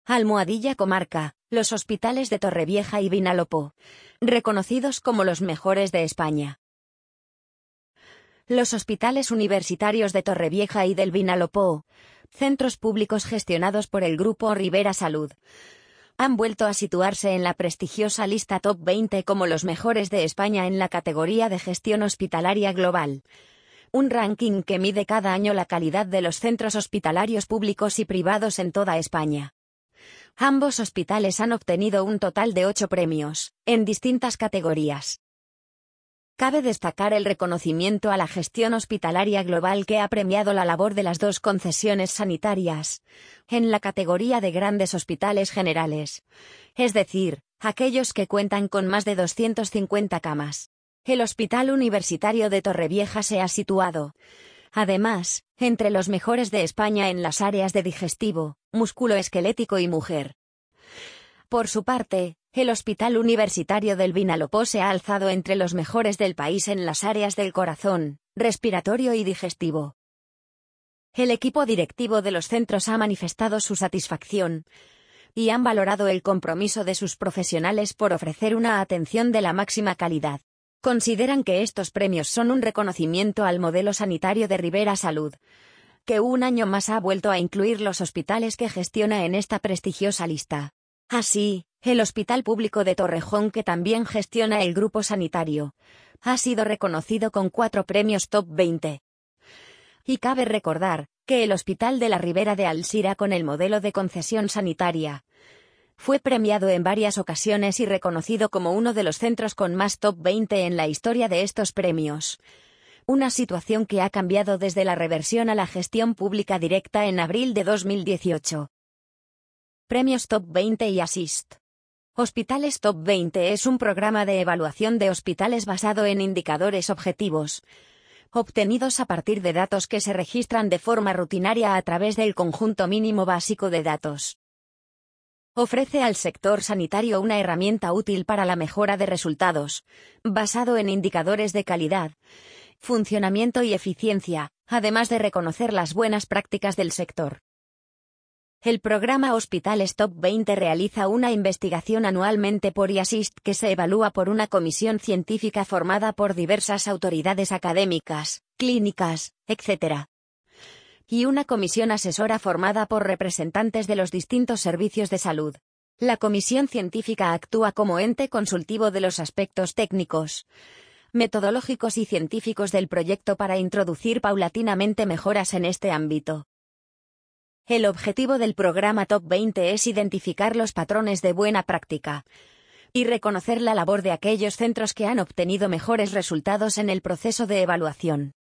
Almohadilla Comarca, los hospitales de Torrevieja y Vinalopó, reconocidos como los mejores de España. Los hospitales universitarios de Torrevieja y del Vinalopó, centros públicos gestionados por el Grupo Ribera Salud, han vuelto a situarse en la prestigiosa lista Top 20 como los mejores de España en la categoría de gestión hospitalaria global, un ranking que mide cada año la calidad de los centros hospitalarios públicos y privados en toda España. Ambos hospitales han obtenido un total de 8 premios, en distintas categorías. Cabe destacar el reconocimiento a la gestión hospitalaria global que ha premiado la labor de las dos concesiones sanitarias, en la categoría de grandes hospitales generales, es decir, aquellos que cuentan con más de 250 camas. El Hospital Universitario de Torrevieja se ha situado, además, entre los mejores de España en las áreas de digestivo, musculoesquelético y mujer. Por su parte, el Hospital Universitario del Vinalopó se ha alzado entre los mejores del país en las áreas del corazón, respiratorio y digestivo. El equipo directivo de los centros ha manifestado su satisfacción y han valorado el compromiso de sus profesionales por ofrecer una atención de la máxima calidad. Consideran que estos premios son un reconocimiento al modelo sanitario de Ribera Salud, que un año más ha vuelto a incluir los hospitales que gestiona en esta prestigiosa lista. Así, el Hospital Público de Torrejón, que también gestiona el grupo sanitario, ha sido reconocido con 4 premios Top 20. Y cabe recordar que el Hospital de la Ribera de Alzira, con el modelo de concesión sanitaria, fue premiado en varias ocasiones y reconocido como uno de los centros con más Top 20 en la historia de estos premios. Una situación que ha cambiado desde la reversión a la gestión pública directa en abril de 2018. Premios Top 20 y Assist. Hospitales Top 20 es un programa de evaluación de hospitales basado en indicadores objetivos, obtenidos a partir de datos que se registran de forma rutinaria a través del conjunto mínimo básico de datos. Ofrece al sector sanitario una herramienta útil para la mejora de resultados, basado en indicadores de calidad, funcionamiento y eficiencia, además de reconocer las buenas prácticas del sector. El programa Hospitales Top 20 realiza una investigación anualmente por IASIST que se evalúa por una comisión científica formada por diversas autoridades académicas, clínicas, etc. y una comisión asesora formada por representantes de los distintos servicios de salud. La comisión científica actúa como ente consultivo de los aspectos técnicos, metodológicos y científicos del proyecto para introducir paulatinamente mejoras en este ámbito. El objetivo del programa Top 20 es identificar los patrones de buena práctica y reconocer la labor de aquellos centros que han obtenido mejores resultados en el proceso de evaluación.